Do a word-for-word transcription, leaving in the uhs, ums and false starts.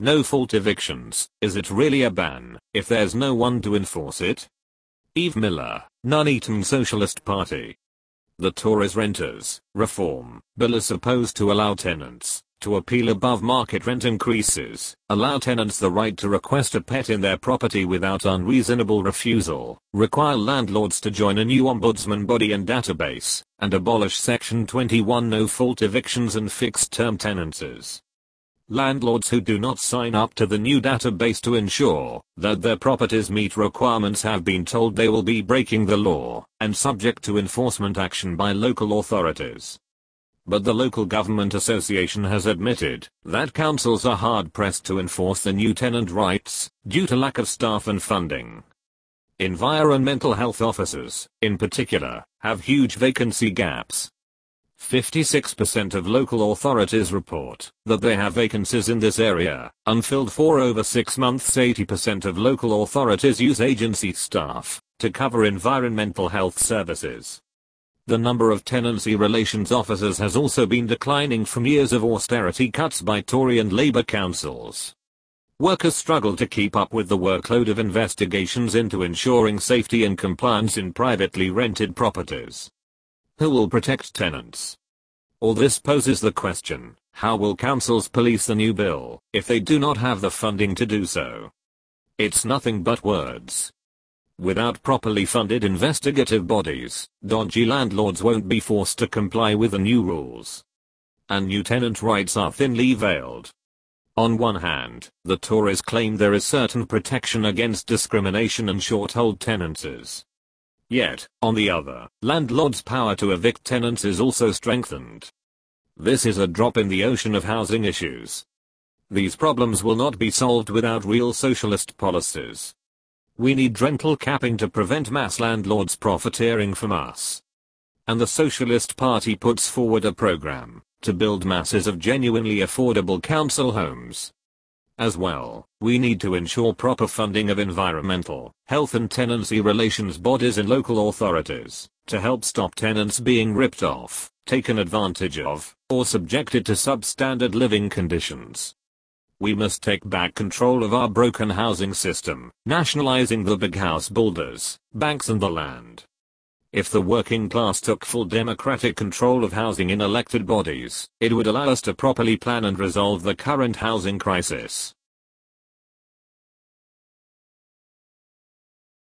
No-fault evictions, is it really a ban if there's no one to enforce it? Eve Miller, Nuneaton Socialist Party. The Tories' Renters Reform Bill is supposed to allow tenants to appeal above market rent increases, allow tenants the right to request a pet in their property without unreasonable refusal, require landlords to join a new ombudsman body and database, and abolish Section twenty-one no-fault evictions and fixed-term tenancies. Landlords who do not sign up to the new database to ensure that their properties meet requirements have been told they will be breaking the law and subject to enforcement action by local authorities. But the Local Government Association has admitted that councils are hard-pressed to enforce the new tenant rights due to lack of staff and funding. Environmental health officers, in particular, have huge vacancy gaps. fifty-six percent of local authorities report that they have vacancies in this area, unfilled for over six months. eighty percent of local authorities use agency staff to cover environmental health services. The number of tenancy relations officers has also been declining from years of austerity cuts by Tory and Labour councils. Workers struggle to keep up with the workload of investigations into ensuring safety and compliance in privately rented properties. Who will protect tenants? All this poses the question, how will councils police the new bill if they do not have the funding to do so? It's nothing but words. Without properly funded investigative bodies, dodgy landlords won't be forced to comply with the new rules. And new tenant rights are thinly veiled. On one hand, the Tories claim there is certain protection against discrimination and short-hold tenancies. Yet, on the other, landlords' power to evict tenants is also strengthened. This is a drop in the ocean of housing issues. These problems will not be solved without real socialist policies. We need rental capping to prevent mass landlords profiteering from us. And the Socialist Party puts forward a program to build masses of genuinely affordable council homes. As well, we need to ensure proper funding of environmental, health and tenancy relations bodies in local authorities to help stop tenants being ripped off, taken advantage of, or subjected to substandard living conditions. We must take back control of our broken housing system, nationalizing the big house builders, banks and the land. If the working class took full democratic control of housing in elected bodies, it would allow us to properly plan and resolve the current housing crisis.